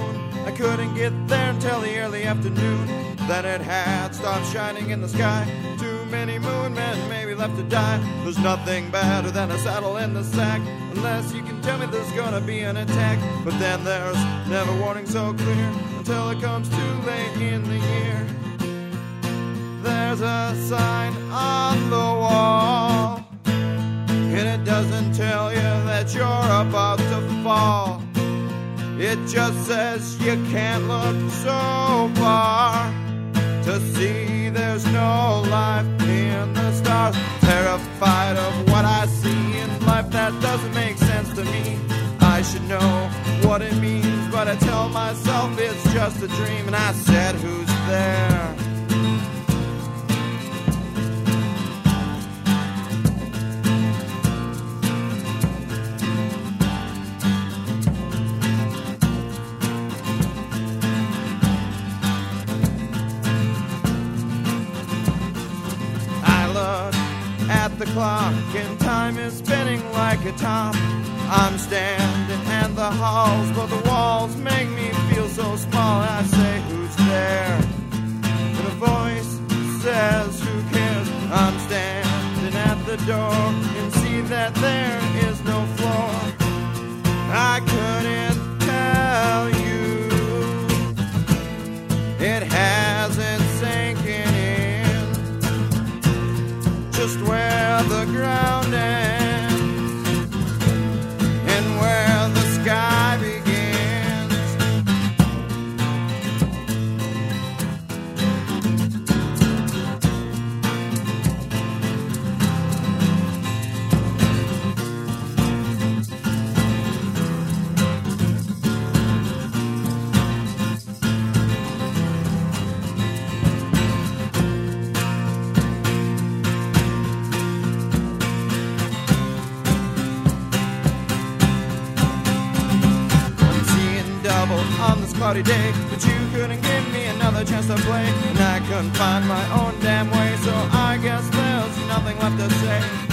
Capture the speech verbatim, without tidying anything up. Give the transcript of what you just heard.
moon. I couldn't get there until the early afternoon. Then it had stopped shining in the sky. Too many moon men maybe left to die. There's nothing better than a saddle in the sack, unless you can tell me there's gonna be an attack. But then there's never warning so clear until it comes too late in the year. There's a sign on the wall, and it doesn't tell you that you're about to fall. It just says you can't look so far to see there's no life in the stars. Terrified of what I see in life that doesn't make sense to me. I should know what it means, but I tell myself it's just a dream. And I said, who's there? At the clock and time is spinning like a top. I'm standing in the halls, but the walls make me feel so small. I say, who's there? And a voice says, who cares? I'm standing at the door and see that there is no floor. I couldn't tell you, it hasn't sinking in, just where the ground ends and where the sky begins. On this cloudy day, but you couldn't give me another chance to play, and I couldn't find my own damn way, so I guess there's nothing left to say.